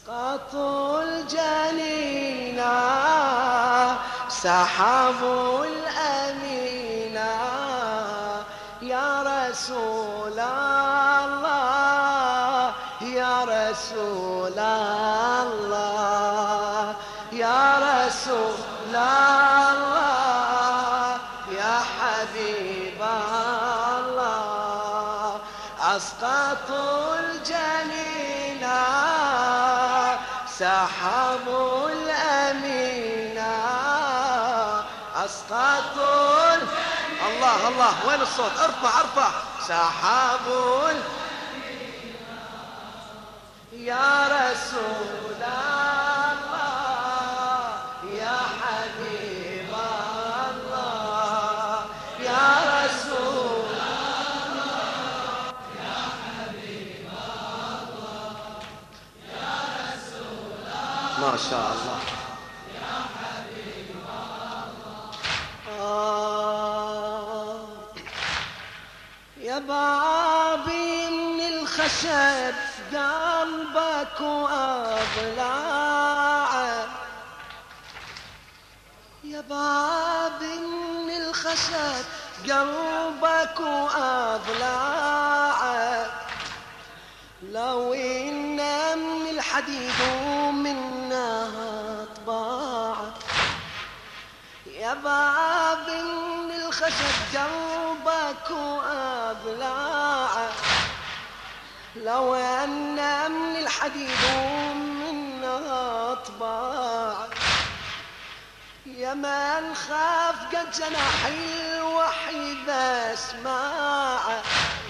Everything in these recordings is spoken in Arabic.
أسقطوا الجنينا سحبوا الأمينا يا رسول الله يا رسول الله يا رسول الله يا حبيب الله أسقطوا الجنينا سحبوا الأمينا أسقطوا الله الله وين الصوت ارفع ارفع سحبوا يا رسول الله يا حبيب الله يا رسول الله يا حبيب الله يا رسول الله ما شاء الله يا حبيب الله يا بابي من الخشب قلبك وأضلاعه يا بابي من الخشب قلبك وأضلاعه لو إن من الحديد ومنها طباعه يا بابي من الخشب قلبك وأضلاعه لو أن من الحديد ومنها طباع يا من خاف قد جناحي الوحيد اسماعه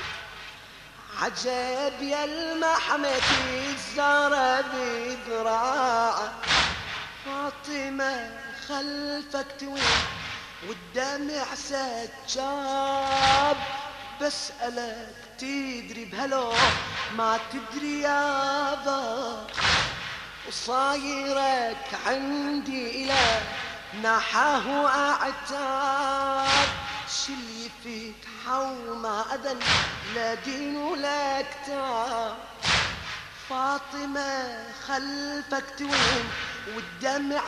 عجب يا المحمد الزهرة بذراعه فاطمة خلفك توين والدمع سجاب بسألك تدري بهلو ما تدري يابا وصايرك عندي إله نحاه أعتاب شل يفيد حوما أذن لا دين ولا كتاب فاطمة خلفك توين والدمع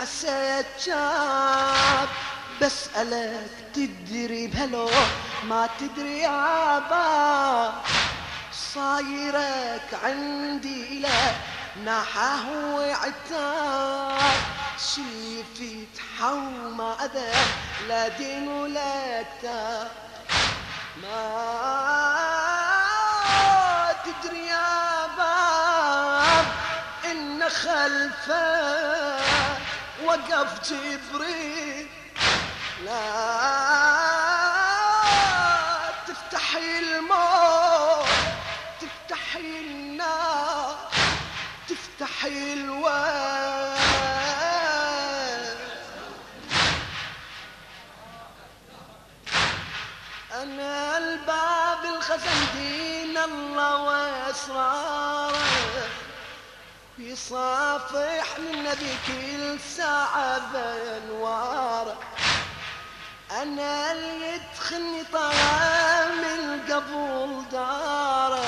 سجاب بسألك تدري بهلو ما تدري يابا صايرك عندي إله نحاه وعتاب شيفي تحوما أذى لا دين ولا كتاب ما تدري يابا إن خلفه وقف جبريل لا تفتحي الموت تفتحي النار تفتحي الواد أنا الباب الخزن دين الله وأسراره يصافح للنبي كل ساعة بأنواره أنا اللي يدخلني طعام القبول داره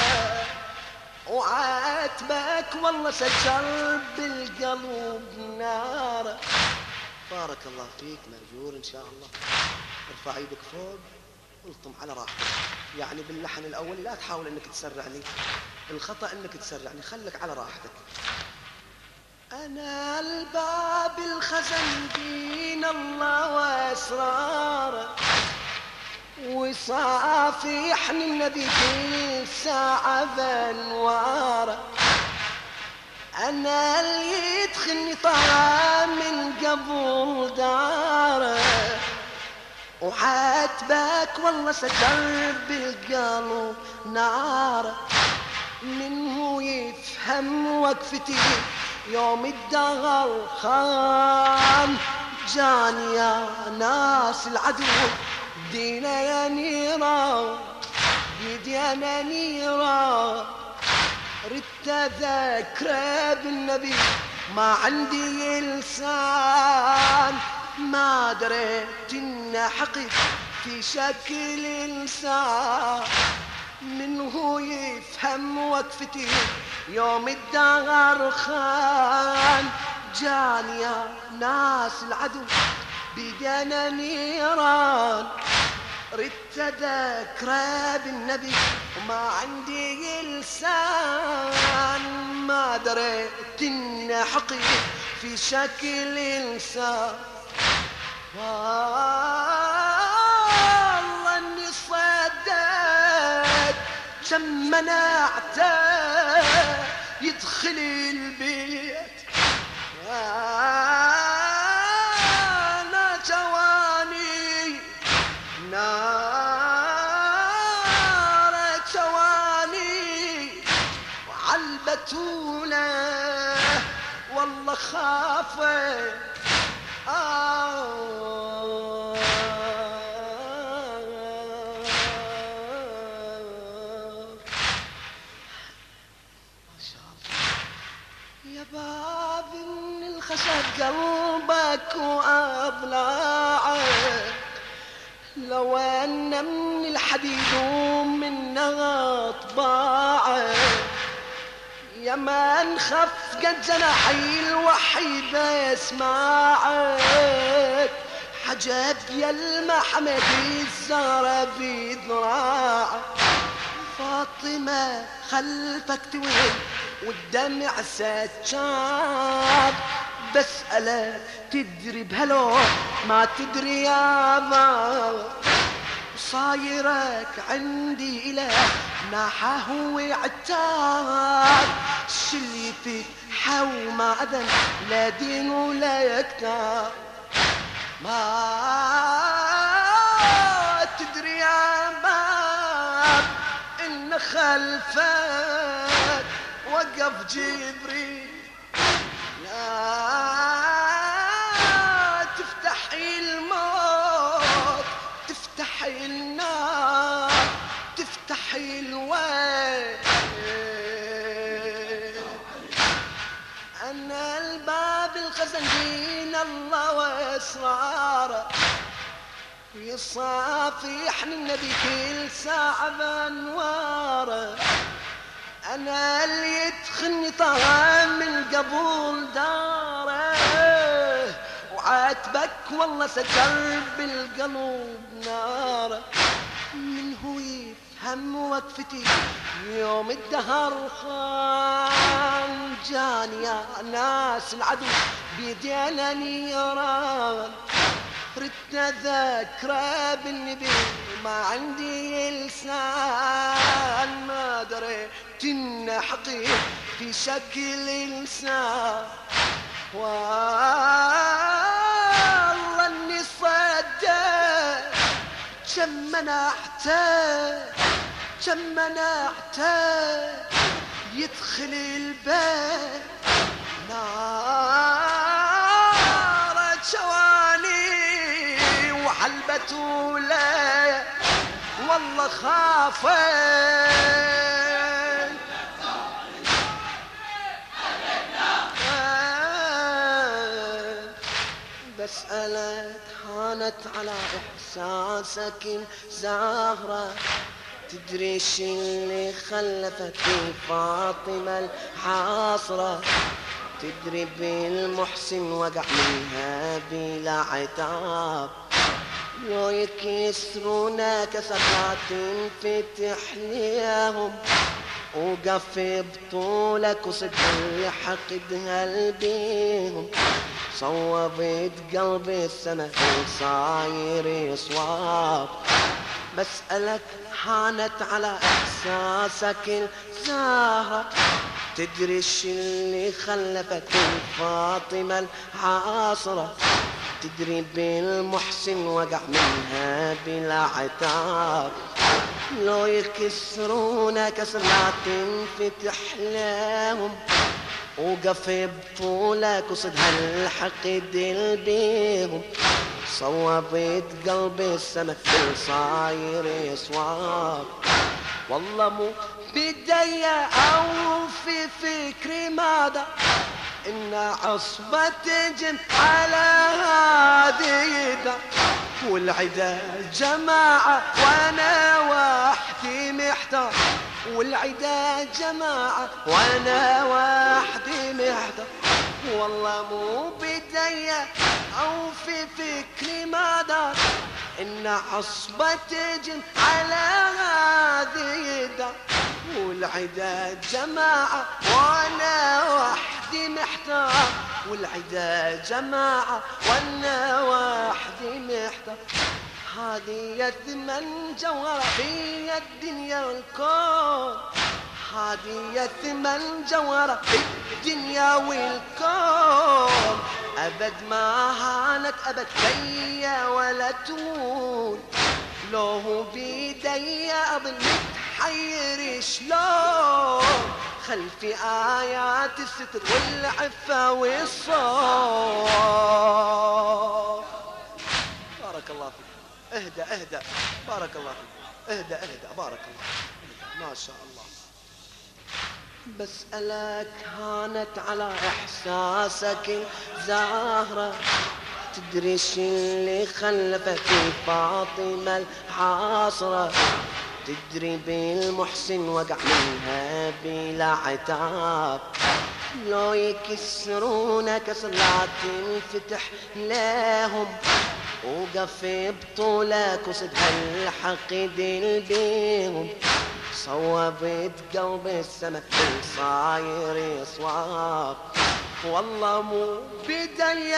وعاتبك والله سجل بالقلب ناره بارك الله فيك مأجور إن شاء الله ارفع ايدك فوق والطم على راحتك يعني باللحن الأول لا تحاول أنك تسرعني الخطأ أنك تسرعني خلك على راحتك أنا الباب الخزن دين الله وأسراره وصافحني النبي كل ساعة بأنواره أنا اللي يدخلني طعام من قبل داره وعاتبك والله سجل بالقلب ناره منه يفهم وقفتي يوم الدهر خان جاني يا ناس العدو دينا يا نيرا بيدي انا نيرا ردت اذكره بالنبي ما عندي لسان ما دريت ان حقد في شكل انسان من هو يفهم وقفتي يوم الدهر خان. جاني يا ناس العدو بيدنا نيران، ردت اذكره بالنبي وما عندي لسان. ما دريت ان حقي في شكل انسان، والله اني صدقت كم منعته يدخل البيت. انا جواني نار جواني وعالبتولة والله خافت. يا باب من الخشب قلبك وأضلاعك، لو أن من الحديد ومنها طباعك. يا من خفقت جناحي الوحيد اسمعك، حجب يا المحمد الزهرة بذراعك. فاطمة خلفك توين والدمع سجاد، بسألك تدري بهلو ما تدري يا ضار. صايرك عندي إله ناحه وعتاب، شلي فتحه وما أذن لا دين ولا كتاب. ما تدري يا باب إن خلفك وقف جبريل، لا تفتحي الموت تفتحي النار تفتحي الويل. أنا الباب الخزنجين الله وإسراره، يصافحني النبي كل ساعة بأنواره. أنا اللي يدخلني طعام القبول داره، وعاتبك والله سكر بالقلوب ناره. من هو يفهم وقفتي يوم الدهر خان. جاني يا ناس العدو بيدينا نيران، ردت اذكره بالنبي وما عندي لسان. ما دريت ان حقي في شكل انسان، والله اني صدقت كم منعته يدخل البيت. نار جواني وعالبتولة والله خافت. بسألك هانت على إحساسك الزهرة، تدري شي اللي خلفت فاطمة الحاصرة. تدري بالمحسن وقع منها بلا عتاب، لو يكسرونا كسرات تنفتح ليهم. وقف بطولك وصدق حقدها لبيهم، صوبت قلبي السما صاير صواب. بسألك هانت على إحساسك الزهرة، تدري الشي اللي خلفت فاطمة الحاصرة. تدري بالمحسن وقع منها بلا عتاب، لو يكسرونا كسر لا تنفتح لهم. وقف بطولك وصدها الحقد البيهم، صوبت قلبي السما في صاير صواب. والله مو بدي او في فكري ماذا ان عصبة تجن على هذه والعدا جماعة وانا واحد وحدي محتار والعدا جماعة وانا وحدي محتار. والله مو بدي او في فكري ما دار ان عصبة تجن على هذه الدار والعدا جماعة وانا وحدي محتار والعدا جماعة وانا وحدي محتار. هذه ثمن جوهرة في الدنيا والكون هذه ثمن جوهرة في الدنيا والكون أبد ما هانت أبد ليا ولا تهون. لو هو بيدي أظل متحير شلون خلفي آيات الستر والعفة والصوت. بارك الله فيك. اهدى بارك الله فيك. اهدى بارك الله ما شاء الله. بسألك هانت على إحساسك زهرة تدري شو اللي خلفت في فاطمة الحاصرة تدري بالمحسن وقع منها بلا عتاب لو يكسرون كسر لا تنفتح لهم وقف بطولك وصد هالحقد بيهم صوبت قلب السما صاير صواب. والله مو بدي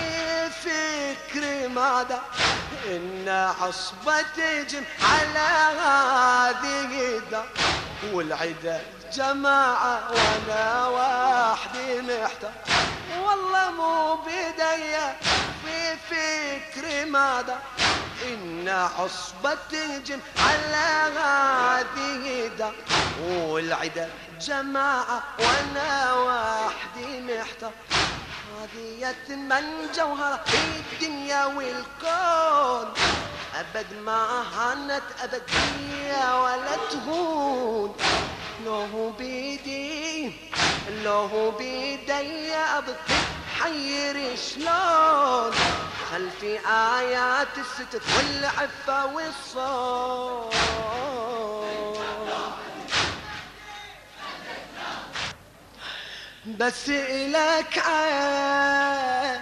فكري ماذا إن عصبة تجم على هذه الدار والعدا جماعة وانا وحدي محتار. والله مو بدي في فكري ماذا إن عصبة تجم على هذه الدار والعدا جماعة وانا وحدي محتار. هذه ثمن جوهرة في الدنيا والكون أبد ما هانت أبد هي ولا تهون. لو هو بيدي أبد حير شلون خلفي آيات الستر والعفة والصوت. بس إلك عين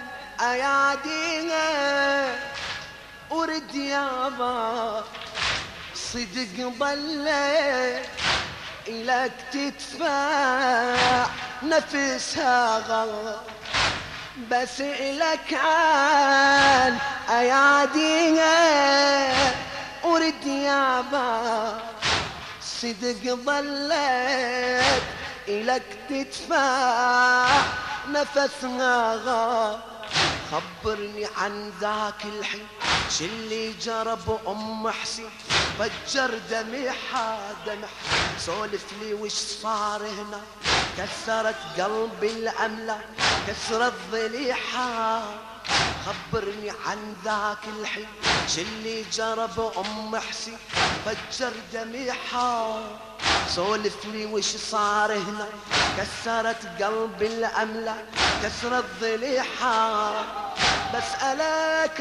أياديها أرد يابا صدق ضلت إلك تدفع نفسها غلط. بس إلك عين أياديها أرد يابا صدق ضلت إلك تدفع نفسها غاب. خبرني عن ذاك الحين شلي جرب أم حسين فجر دميحة سولف لي وش صار هنا كسرت قلبي الأملة كسرت ضليحة. خبرني عن ذاك الحين شلي جرب أم حسين فجر دميحة سولف لي وش صار هنا كسرت قلبي الأملة كسرت ضليحة. بسألك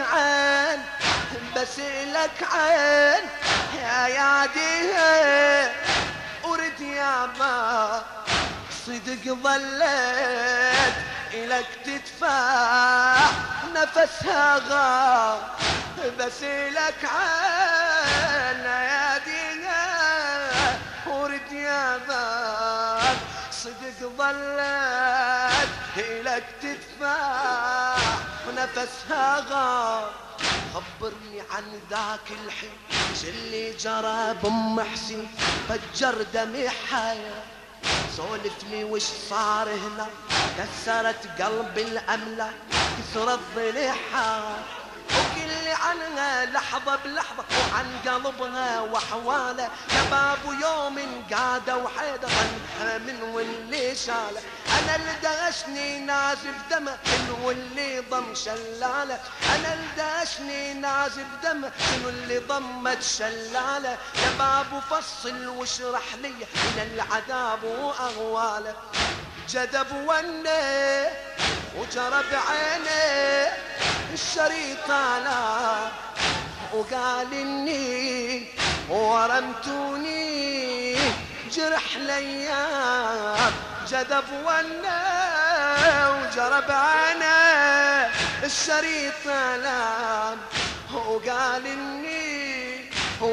عين يا ياديها أرد يا ما صدق ظلت إلك تدفع نفسها غاب. بسألك عين يا ياديها أرد يا ما صدق ظلت إلك تدفع ونفسها غاب. خبرني عن ذاك الحين شلي جرى بأم حسين فجر دميحة سولف لي وش صار هنا كسرت قلبي الأملة كسرت ضليحة. وقل لي عنها لحظة بلحظة وعن قلبها وحواله شباب يوم قاده وحيدة من واللي شاله. أنا اللي دغشني نازف دمه واللي ضم شلاله. أنا اللي دغشني نازف دمه واللي ضمت شلاله. شباب فصل واشرح لي من العذاب وأغواله. جذب ونه وجرى بعينه الشريط على وقال إني ورمتوني جرح ليام جذب ونا وجرب عنا الشريط لام وقال إني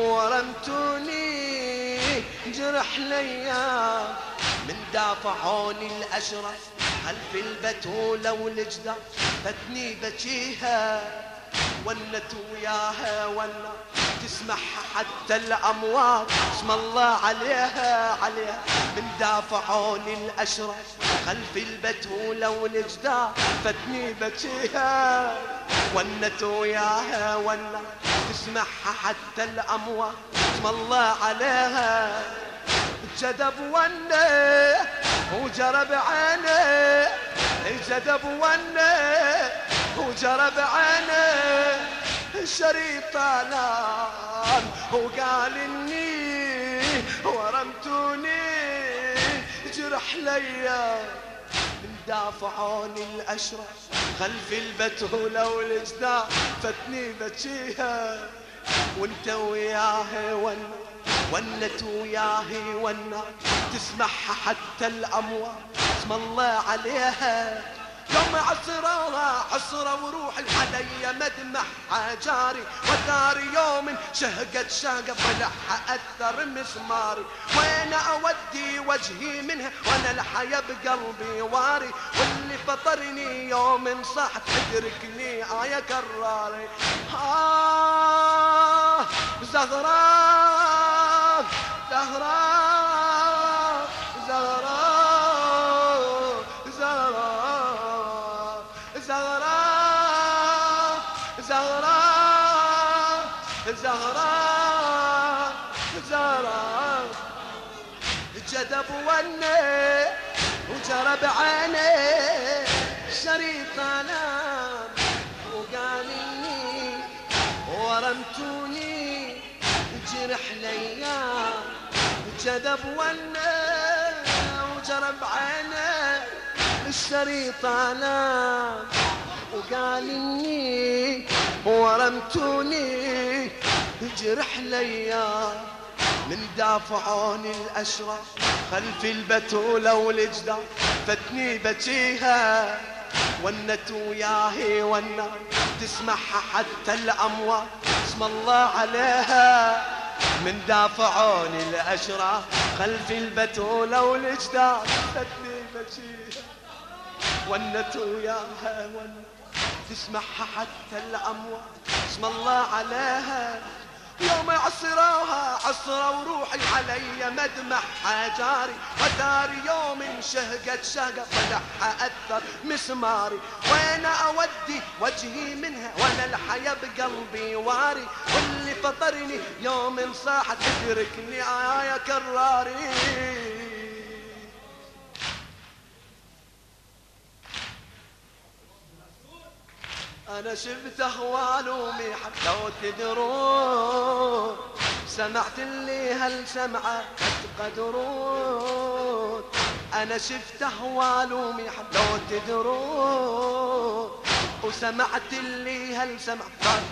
ورمتوني جرح ليام من دافعوني الأشرف خلف البتولة والجدار فتني بجيها ولت وياها ولا تسمعها حتى الأموات اسم الله عليها عليها من دافعوني الأشرف خلف البتولة والجدار فتني بجيها ولت وياها ولا تسمعها حتى الأموات اسم الله عليها جذب ونا وجرب عينه جذب ونا وجرب عينه الشريط لام وقال إني ورمتوني جرح ليا من دافعوني الأشرف خلف البتولة والجدار فتني بجيها وانت وياها ونت وياهي والنار تسمعها حتى الأموات اسم الله عليها يوم عصروها عصرة وروحي علي مدمعها جاري وداري يوم شهقت شهقة طلعها أثر مسماري وين أودي وجهي منها وانا الحياة بقلبي واري واللي فطرني يوم صحت ادركني آية كراري زهراء زهراء زهراء زهراء زهراء زهراء زهراء زهراء جذب وني وجرب عيني شريط لام وقال إني ورمتوني جرح ليام جذب ونا وجرب عينه الشريط لام وقال إني ورمتوني جرح ليام من دافعوني الأشرف خلف البتولة والجدار فتني بجيها ونت وياهي والنار تسمعها حتى الأموات اسم الله عليها من دافعوني الأشراف خلف البتولة والجدار فتني بجيها ونت وياها والنار تسمعها حتى الأموات اسم الله عليها يوم عصروها عصرة وروحي علي مدمعها جاري وداري يوم شهقت شهقة طلعها أثر مسماري وين أودي وجهي منها وانا الحياة بقلبي واري واللي فطرني يوم صاحت تدركني آية كراري أنا شفت أهوالومي لو تدرون سمعت اللي هالسمعة تقدرون أنا شفت أهوالومي لو تدرون وسمعت اللي هالسمعة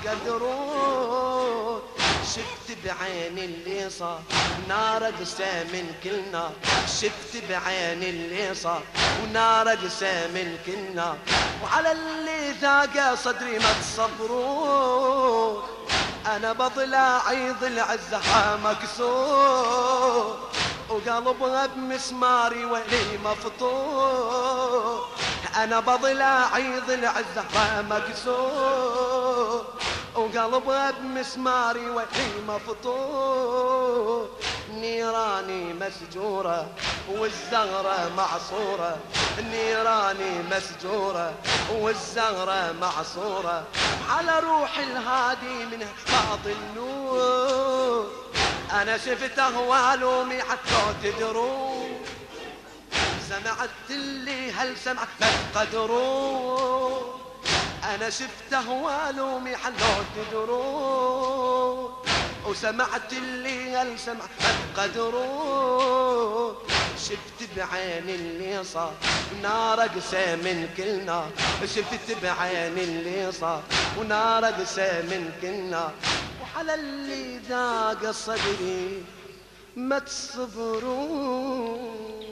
تقدرون شفت بعيني اللي صار نار أقسى من كل نار شفت بعيني اللي صار ونار أقسى من كل نار وعلى اللي ذاق صدري ما تصبرون أنا بضلعي ضلع الزحى مكسور وقلبها بمسماري ولي مفطور أنا بضلعي ضلع الزحى مكسور وقلبها بمسماري ولي مفطور نيراني مسجورة والزهرة معصورة نيراني مسجورة والزهرة معصورة على روح الهادي منها بعض النور أنا شفت أهوالومي حتى تدرون سمعت اللي هل سمعت لا تقدرون أنا شفت أهوالومي حتى تدرون وسمعت اللي هل سمعت لا تقدرون شفت بعين اللي صار نار أقسى من كل نار شفت بعين اللي صار ونار أقسى من كل نار على اللي ذاق صدري ما تصبرون.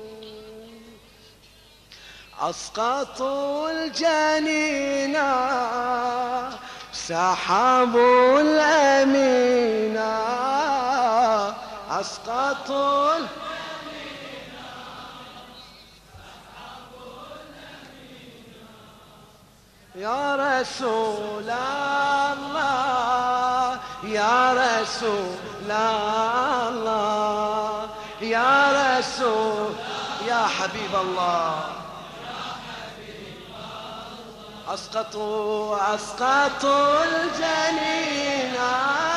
أسقطوا الجنينة سحبوا الأمينة، أسقطوا الجنينة سحبوا الأمينة. يا رسول الله يا رسول الله يا رسول يا حبيب الله. أسقطوا الجنينة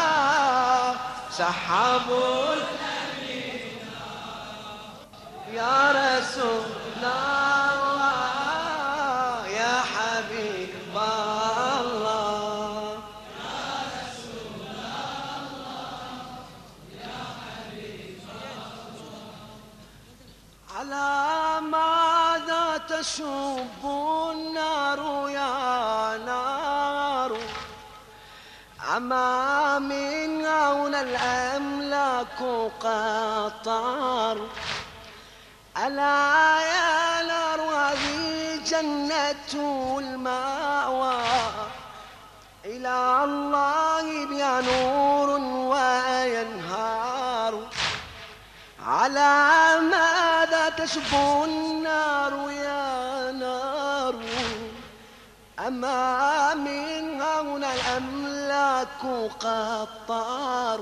سحبوا الجنينة. يا رسول الله يا حبيب الله. يا رسول الله يا حبيب الله. على ماذا تشب النار يا نار؟ أمام هون الأملاك قطار. ألا يا نار هذه جنة المأوى، إلى الله بها نور وينهار. على ماذا تشبو النار يا نار؟ أما من هنا الأملاك قطار.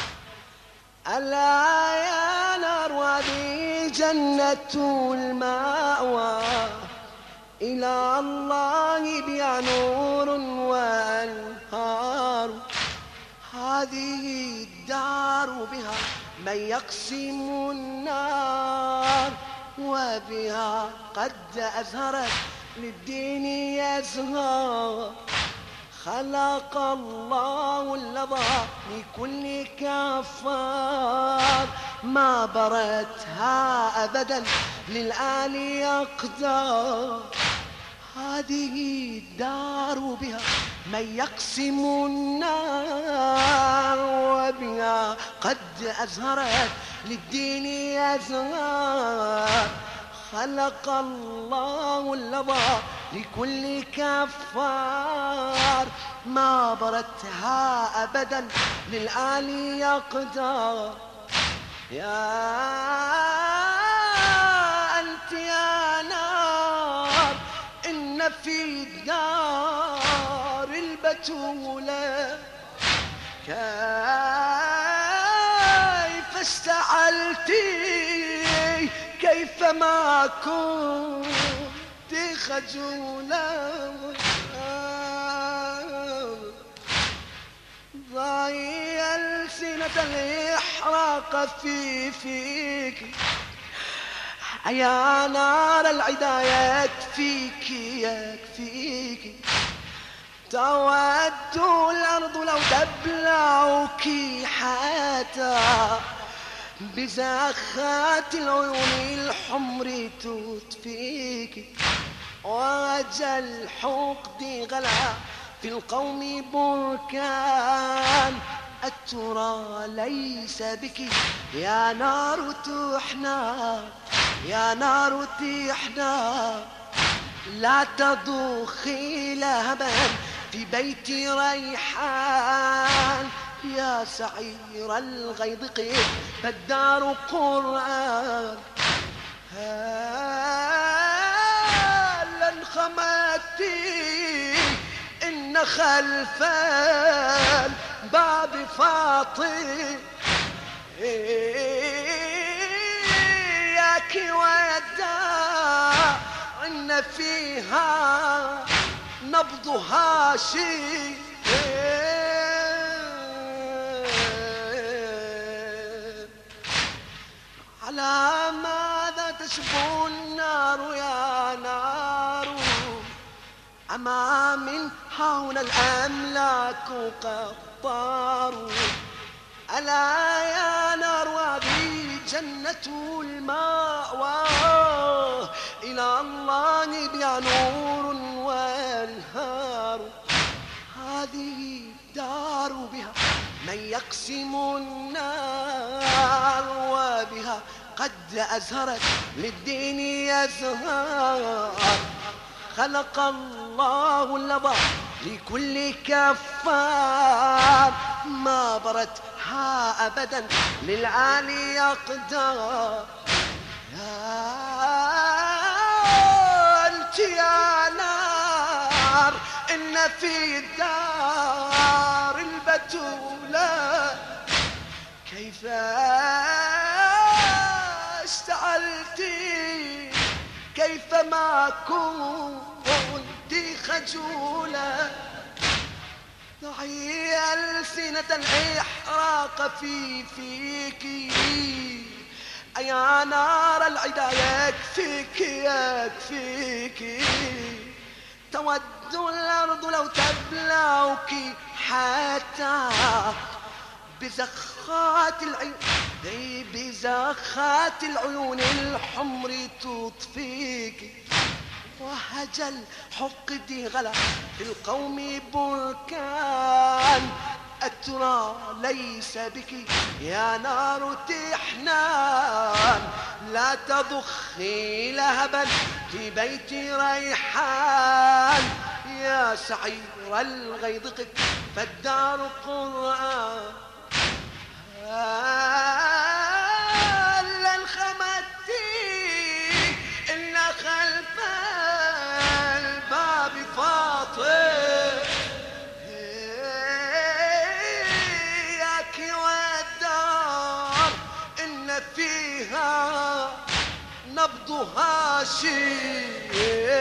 ألا يا نار هذه جنة المأوى، إلى الله بها نور وأنهار. هذه الدار بها من يقسم النار، وبها قد أزهرت للدين يزهر. خلق الله اللظى لكل كفار، ما برتها أبدا للآل يقدر. هذه الدار بها من يقسم النار، وبها قد أزهرت للدين يزهر. خلق الله اللظى لكل كفار، ما برتها أبدا للآل يقدر. يا أنت يا نار إن في دار البتولة كيف استعلتي، كيف ما كنت خجولة. ضاي ألسنة الإحراق في فيك يا نار العدا يكفيك يكفيك. تود الأرض لو تبلعك حتى بزخات العيون الحمر تطفيك. وجل حقد غلا في القوم بركان، الترى ليس بك يا نار تحنى يا نار تحنى. لا تضخي لهبا في بيت ريحان، يا سعير الغيظ قف فالدار قرآن. هلا انخمدتي إن خلف الباب فاطم، ياك وداع إن فيها نبضها شيء. على ماذا تشبو النار يا نار؟ أما من هون الأملاك قطار. ألا يا نار هذه جنة المأوى، إلى الله بها نور وانهار. هذه الدار بها من يقسم النار وبها قد أزهرت للدين يزهر. خلق الله اللظى لكل كفار ما برتها أبدا للعالي يقدر. أنت يا نار إن في الدار البتولة كيف اشتعلتي كيف ما كنت خجولة. ضعي ألسنة الإحراق فيك يا نار العدا يكفيك. تود الأرض لو تبلعك حتى بزخات العيون الحمر تطفيك. وهجل حقدي غلا في القوم بركان. أترى ليس بك يا نار تحنان. لا تضخي لهبا في بيت ريحان. يا سعير الغيظ قف فالدار قرآن. لن خمدتي إلا خلف الباب فاطر. ياك والدار إن فيها نبضها شيء.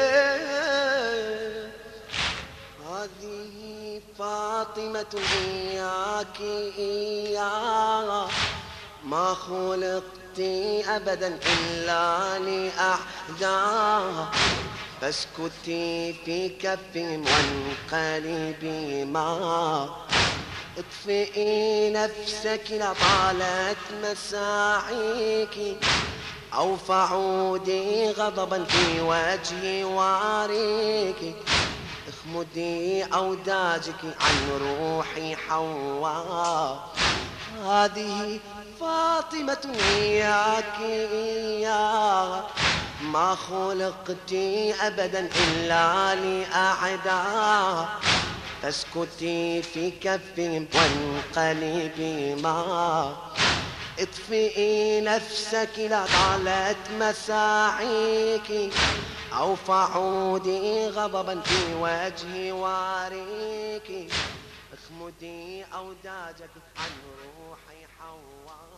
هذه فاطمة إياك إياها ما خلقت أبدا إلا لأحداها. فاسكتي في كفهم وانقلبي ما. اطفئي نفسك لطالت مساعيك أو فعودي غضبا في وجهي واريك. اخمدي أوداجك عن روحي حواء. هذه فاطمة إياك إياها ما خلقت أبدا إلا لأعداها. فاسكتي في كفهم وانقلبي ما. اطفئي نفسك لطالت مساعيك أو فعودي غضبا في وجهي واريك. اخمدي أوداجك عن روحي حواء.